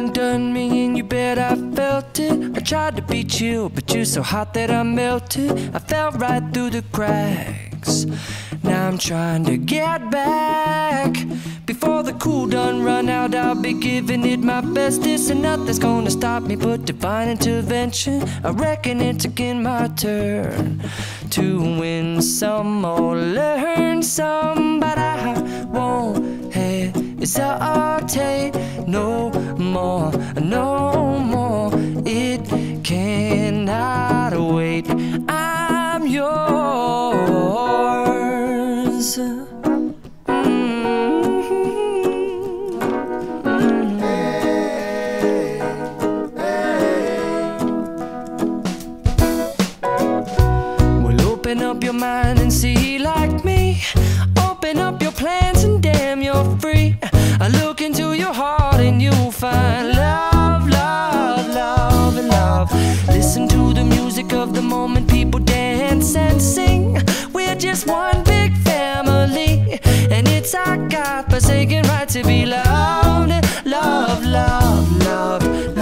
undone me and you bet I felt it. I tried to be chill, but you're so hot that I melted. I fell right through the cracks. Now I'm trying to get back. Before the cool done run out, I'll be giving it my best. This and nothing's gonna stop me but divine intervention. I reckon it's again my turn to win some or learn some, but I won't hesitate no more, no more. It cannot wait. I'm yours. Open up your mind and see like me. Open up your plans and damn, you're free. I look into your heart and you'll find love, love, love, and love. Listen to the music of the moment, people dance and sing. We're just one big family, and it's our God-forsaken right to be loved. Love, love, love,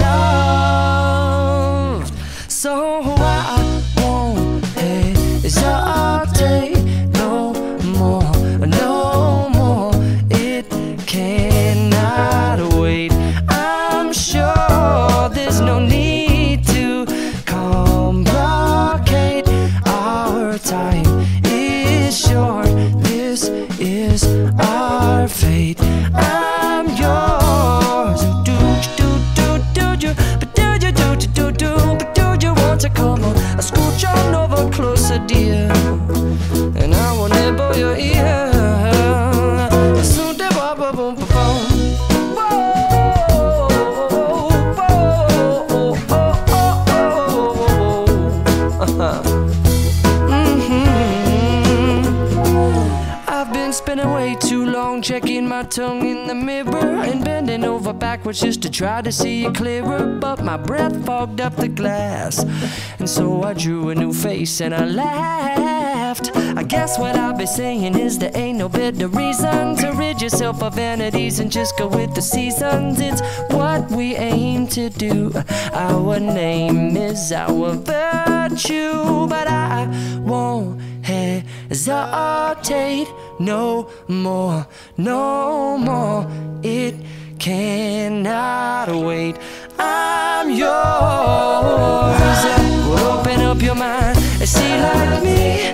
loved. So I won't hesitate no more, no more. It cannot wait. I'm sure there's no need to complicate. Our time is short. This is our fate. I'm yours. Do you, but do you, but do you want to come on? I scooch on over closer, dear, and I will nibble your ear. Soon to boom, boom, boom, boom. I've been spending way too long checking my tongue in the mirror and bending over backwards just to try to see it clearer, but my breath fogged up the glass, and so I drew a new face and I laughed. I guess what I'll be saying is there ain't no better reason to rid yourself of vanities and just go with the seasons. It's what we aim to do. Our name is our virtue, but I won't hesitate no more, no more. It cannot wait. I'm yours. Open up your mind and see like me.